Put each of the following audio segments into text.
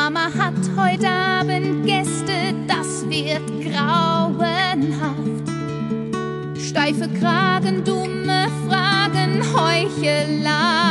Mama hat heute Abend Gäste, das wird grauenhaft. Steife Kragen, dumme Fragen, Heuchelei.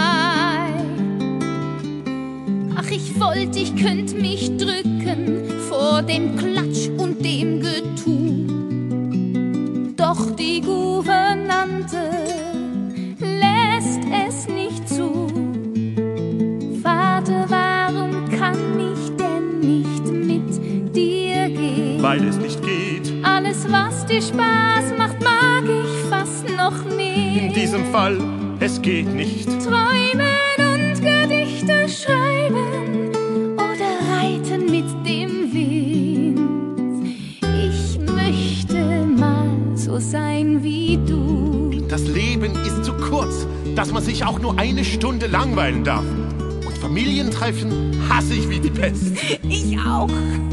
Ach, ich wollte, ich könnte mich drücken vor dem Klatsch und dem Getue. Doch die Gouvernante lässt es nicht zu. Vater, warum kann ich denn nicht mit dir gehen? Weil es nicht geht. Alles, was dir Spaß macht, mag ich fast noch mehr. In diesem Fall, es geht nicht. Träumen und Gedichte schreiben oder reiten mit dem Wind. Ich möchte mal so sein wie du. Das Leben ist zu kurz, dass man sich auch nur eine Stunde langweilen darf. Und Familientreffen hasse ich wie die Pest. Ich auch.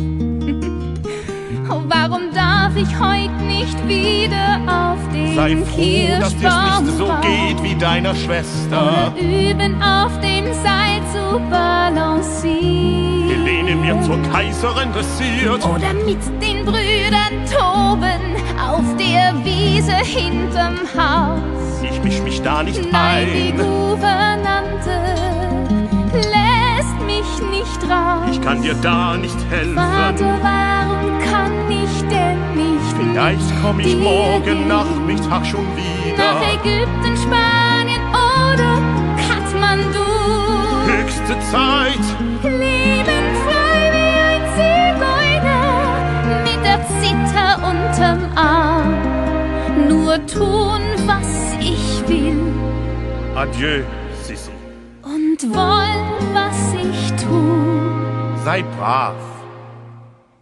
Oh, warum darf ich heute nicht wieder auf den Sei froh, dass dir's nicht so geht wie deiner Schwester. Oder üben, auf dem Seil zu balancieren. Helene wird zur Kaiserin dressiert. Oder mit den Brüdern toben auf der Wiese hinterm Haus. Ich misch mich da nicht Nein, die ein. Gouvernante lässt mich nicht raus. Ich kann dir da nicht helfen. Vater, warum kann ich denn nicht Vielleicht komm ich dir morgen gehen? Nachmittag schon wieder. Nach Ägypten, Spanien oder Kathmandu. Höchste Zeit. Leben frei wie ein Zigeuner mit der Zither unterm Arm. Nur tun, was ich will Adieu, Sissi. und wollen, was ich tu. Sei brav.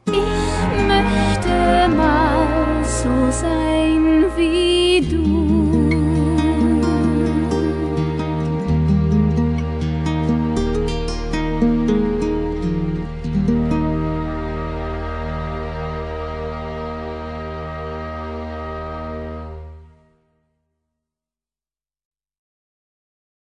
Ich möchte mal so sein wie du.